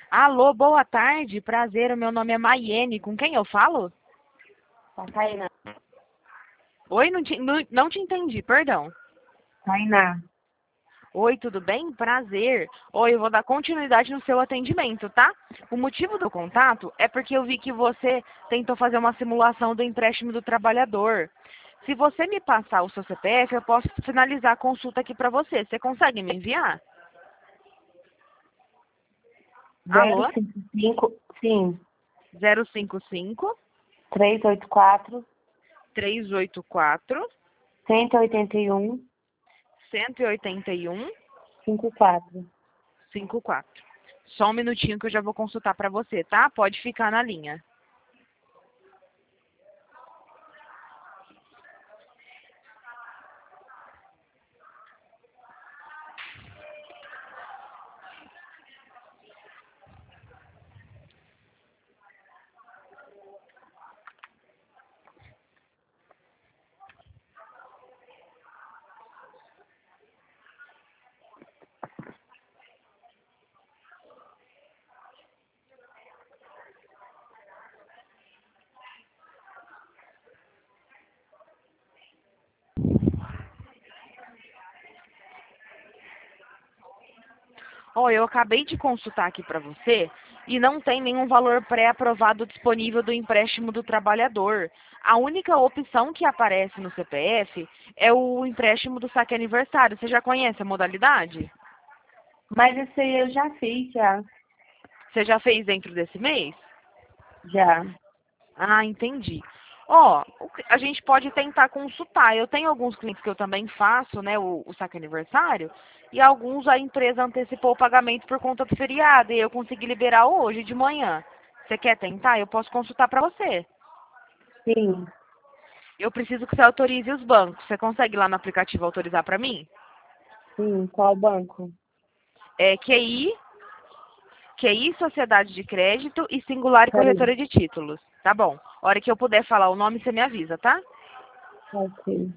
Alô, boa tarde, prazer, o meu nome é Maiene, com quem eu falo? Tainá. Oi, não te entendi, perdão. Tainá. Oi, tudo bem? Prazer. Oi, eu vou dar continuidade no seu atendimento, tá? O motivo do contato é porque eu vi que você tentou fazer uma simulação do empréstimo do trabalhador. Se você me passar o seu CPF, eu posso finalizar a consulta aqui para você. Você consegue me enviar? Zero Alô? cinco cinco, sim, 055 384 384 181 181 54. 54. Só um minutinho que eu já vou consultar para você, tá? Pode ficar na linha. Ó, eu acabei de consultar aqui para você e não tem nenhum valor pré-aprovado disponível do empréstimo do trabalhador. A única opção que aparece no CPF é o empréstimo do saque aniversário. Você já conhece a modalidade? Mas esse aí eu já fiz, já. Você já fez dentro desse mês? Já. Ah, entendi. Ó, a gente pode tentar consultar. Eu tenho alguns clientes que eu também faço, né, o saque aniversário, e alguns a empresa antecipou o pagamento por conta do feriado e eu consegui liberar hoje de manhã. Você quer tentar? Eu posso consultar para você. Sim, Eu preciso que você autorize os bancos. Você consegue lá no aplicativo autorizar para mim? sim. Qual banco? É QI, Sociedade de Crédito e Singular e Peraí. Corretora de Títulos. Tá bom. A hora que eu puder falar o nome, você me avisa, tá? Ok.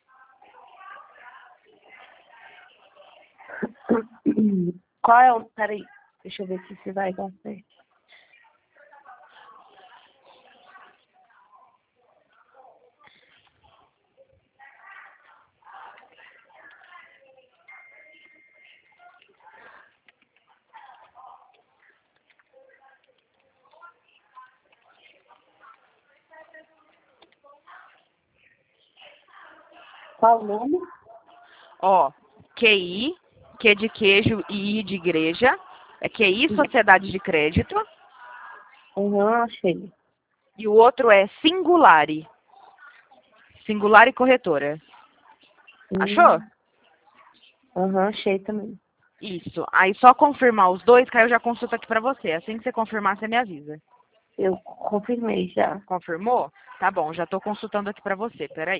Qual é o... Peraí. Deixa eu ver se você vai dar certo. Qual o nome? Ó, QI, Q de queijo e I de igreja. É QI, Sociedade de Crédito. Achei. E o outro é Singulari. Singulari Corretora. Achou? Hum, achei também. Isso. Aí só confirmar os dois, que aí eu já consulto aqui pra você. Assim que você confirmar, você me avisa. Eu confirmei já. Confirmou? Tá bom, já tô consultando aqui pra você. Peraí.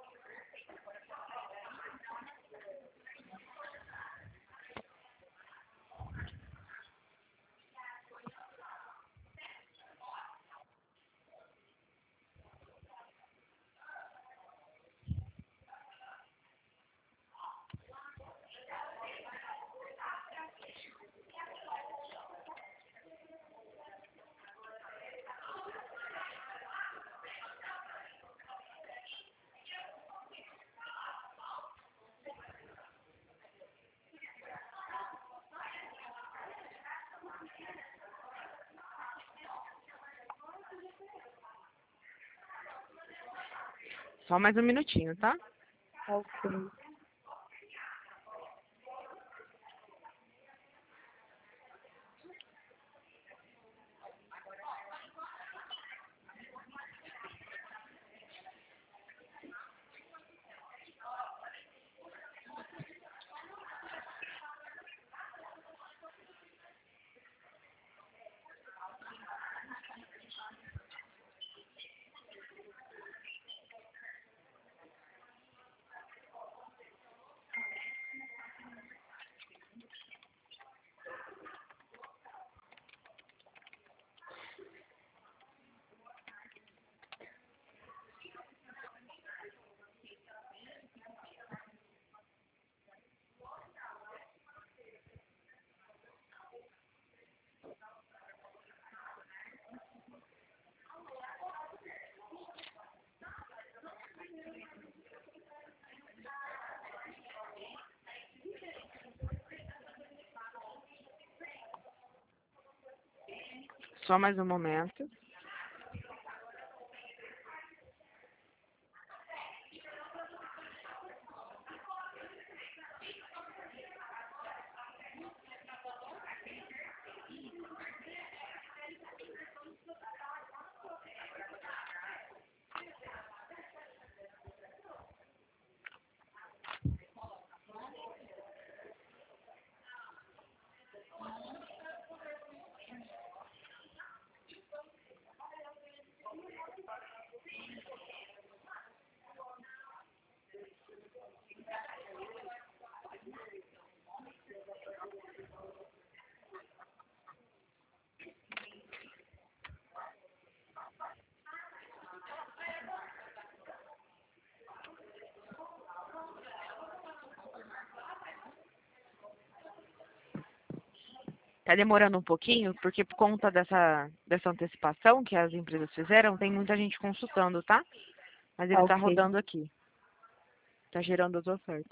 Só mais um minutinho, tá? Ok. Só mais um momento. Tá demorando um pouquinho, porque por conta dessa antecipação que as empresas fizeram, tem muita gente consultando, tá? Mas ele tá Ok. rodando aqui. Tá gerando as ofertas.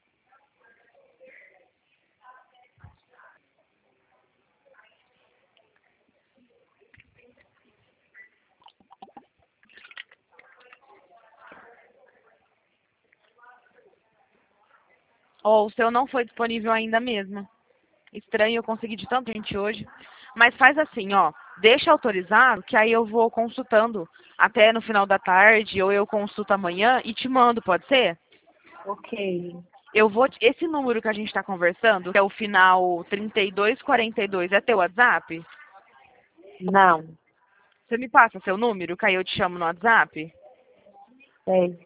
Ó, o seu não foi disponível ainda mesmo. Estranho, eu consegui de tanta gente hoje. Mas faz assim, ó. Deixa autorizado, que aí eu vou consultando até no final da tarde, ou eu consulto amanhã e te mando, pode ser? Ok. Eu vou. Esse número que a gente tá conversando, que é o final 3242, é teu WhatsApp? Não. Você me passa seu número, que aí eu te chamo no WhatsApp? É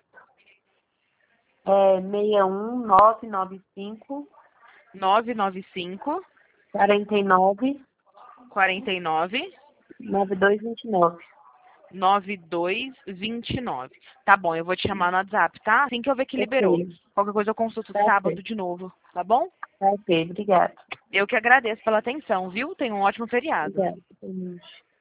61995 995 49 49 9229. 9229. Tá bom, eu vou te chamar no WhatsApp, tá? Assim que eu ver que liberou. Ok. Qualquer coisa eu consulto Tá sábado ok. de novo, tá bom? Tá ok. Obrigada. Eu que agradeço pela atenção, viu? Tenha um ótimo feriado. Obrigada.